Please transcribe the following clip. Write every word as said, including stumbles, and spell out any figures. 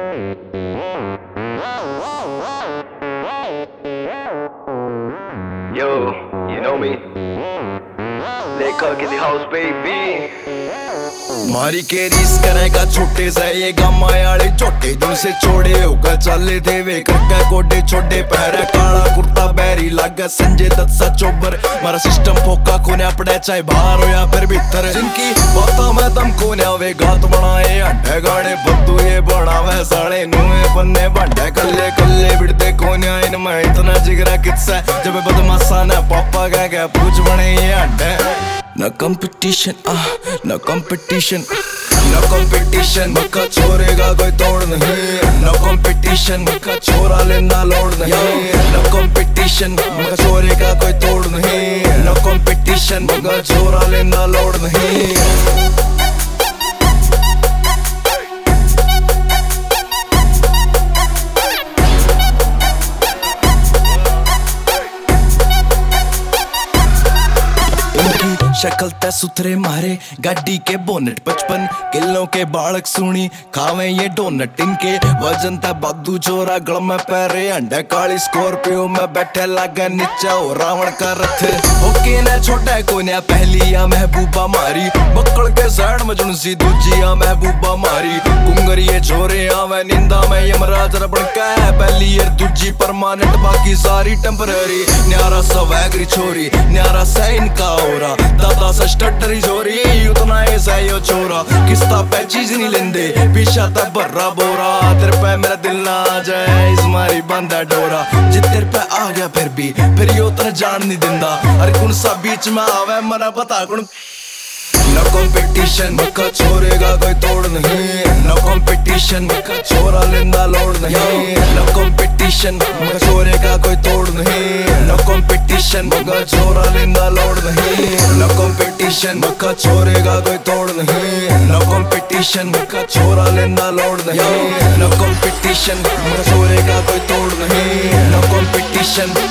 Yo, you know me? Let cook in the house, baby. मारी के रीस करेगा छोटे से ये गम्मा वाले छोटे दिल से छोड़े होगा चले थे वे करके गोडे छोटे पैरा काला कुर्ता बैरी लगा संजय दत्त सा चोबर मारा सिस्टम फोका कोने अपने चाहे बाहर हो या फिर भीतर जिनकी बातों में दम कोने वे गात बनाए अंडे गाड़े बद्दू ये बनावे साले नुए बन्ने बंडे कल्ले कल्ले बिड़ते कोने इनमें इतना जिगरा किस्सा जब बदमाशा ने पापा कह के पूछ बने ये अंडे No competition, ah, no competition, no competition. मक्का छोरेगा कोई तोड़ नहीं. No competition, मक्का छोरा लेना लोड नहीं. No competition, मक्का छोरेगा कोई तोड़ नहीं. No competition, मक्का छोरा लेना लोड नहीं. शक्ल ते सुथरे मारे गाड़ी के बोनट पचपन किलो के बालक सुनी खावे ये डोनट इनके वजन ते बादू चोरा गल में पैरे अंडे काली स्कॉर्पियो में बैठे लागे नीचा हो रावण का रथ ओके ने छोटा कोन्या पहली या महबूबा मारी बक्कड़ के साइड में जुनसी दूजी या महबूबा मारी कुंगरी ये छोरे आवे निंदा में यमराज रबड़ का है पहली ये दूजी परमानेंट बाकी सारी टेम्पररी न्यारा सा वैगरी छोरी न्यारा सा इनका ओरा दादा सा स्टटरी जोरी उतना ऐसा यो छोरा किस्ता पे चीज नहीं लेंदे पीछा ता बर्रा बोरा तेरे पे मेरा दिल ना आ जाए इस मारी बंदा डोरा जित तेरे पे आ गया फिर भी फिर यो तेरे जान नहीं दिंदा अरे कौन सा बीच में आवे मना बता कौन No competition, मक्का छोरेगा कोई तोड़ नहीं. No competition, मक्का छोरा लेना लोड नहीं. No competition, मक्का छोरेगा कोई तोड़ नहीं. No competition, मक्का छोरा लेना लोड नहीं. No competition, मक्का छोरेगा कोई तोड़ नहीं. No competition, मक्का छोरा लेना लोड नहीं. No competition, मक्का छोरेगा कोई तोड़ नहीं. No competition